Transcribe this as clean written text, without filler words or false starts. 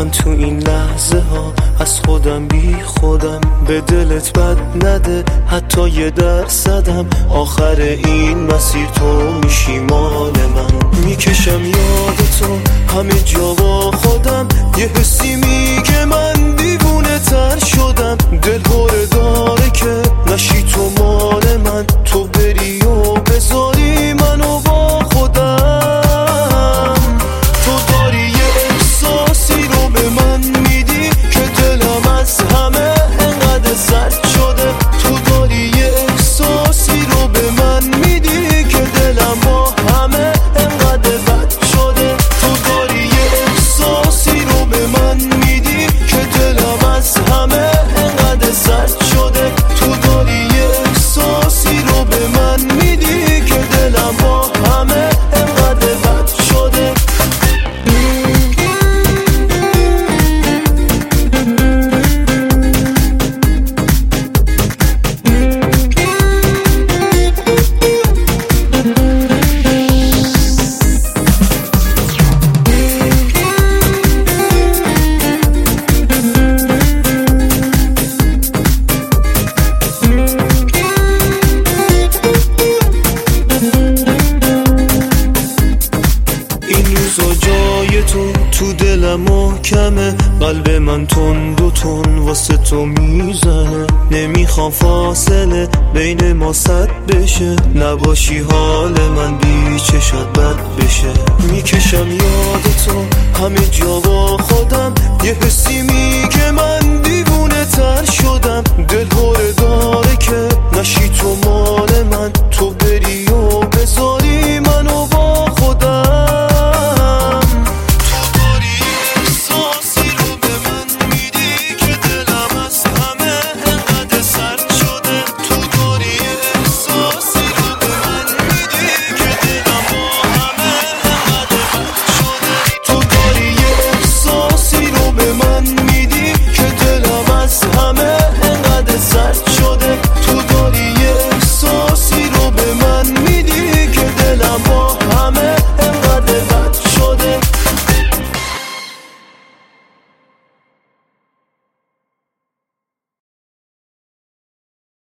من تو این لحظه ها از خودم بی خودم، به دلت بد نده حتی یه درصدم. آخر این مسیر تو میشی مال من، میکشم یاد تو همه جا با خودم. یه حسی میگه من دیوونه تر شدم، دل هره داره که نشی تو مال من، تو بری و بذاری منو با خودم. تو داری یه احساسی رو به من میدی که دلم از همه انقدر سرد شده. تو داری یه احساسی رو به من میدی که دلم با همه انقدر بد شده. تو داری یه احساسی رو به من میدی که دلم از همه انقدر سرد شده. تو داری یه احساسی رو به من میدی که دلم با همه انقدر بد شده. تو دلم محکمه، قلب من تند و تند واسه تو میزنه. نمیخوام فاصله بین ما صد بشه، نباشی حال من بی چشات بد بشه.